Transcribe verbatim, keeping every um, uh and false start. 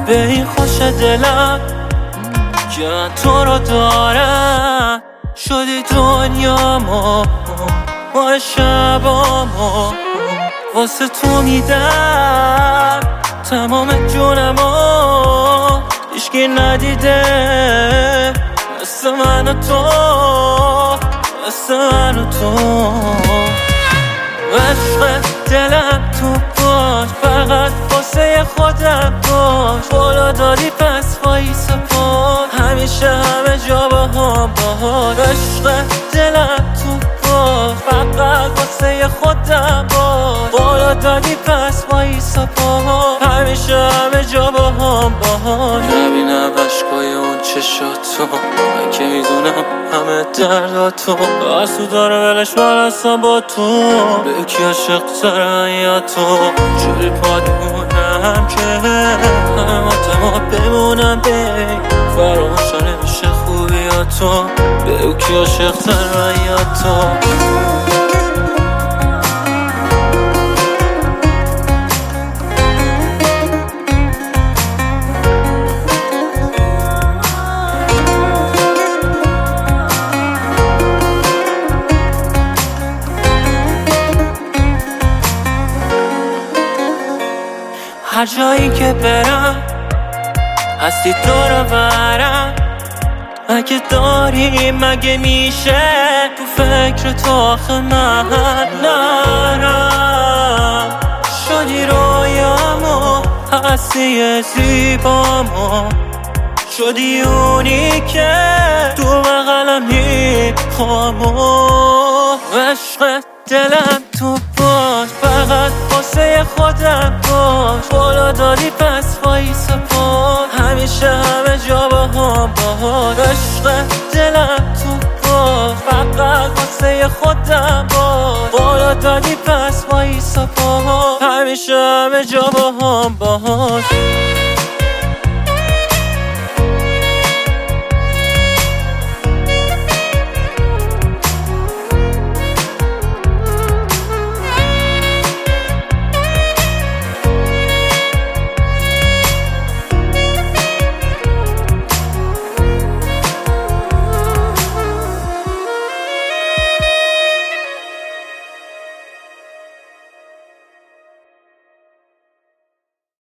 به این خوش دلم که من تو رو دارم. شدی دنیامو با شبامو واسه تو میدم تمام جونمو. هیچکی ندیده مثل من و تو، مثل من و تو. عشق دلم تو باش، فقط واسه خودم باش. بالا دادی پس وایسا باش، همیشه همه جا با هم باش. عشق دلم تو باش، فقط واسه خودم باش. بالا دادی پس وایسا باش، همیشه همه جا با هم باش. نبینم عشقای اون چشاتو، من که میدونم همه درداتو. آسو داره ولش من با تو، به یکی عاشق ترم یا تو. جوری پاد میمونم که همه ما بمونم بی فراموشا نمیشه خوبیاتو. به یکی عاشق ترم یا تو. هر جایی که برم هستی دور برم. اگه داری مگه میشه تو فکر تو آخه من نرم. شدی رویامو، هستی زیبامو، شدی اونی که تو بغلم میخوامو. عشق دلم تو باش، فقط واسه خودم باش. بالا دادی پس وایسا باش، همیشه همه جا با هم باش. عشق دلم تو باش، فقط واسه خودم باش. بالا دادی پس وایسا باش، همیشه همه جا با هم باش.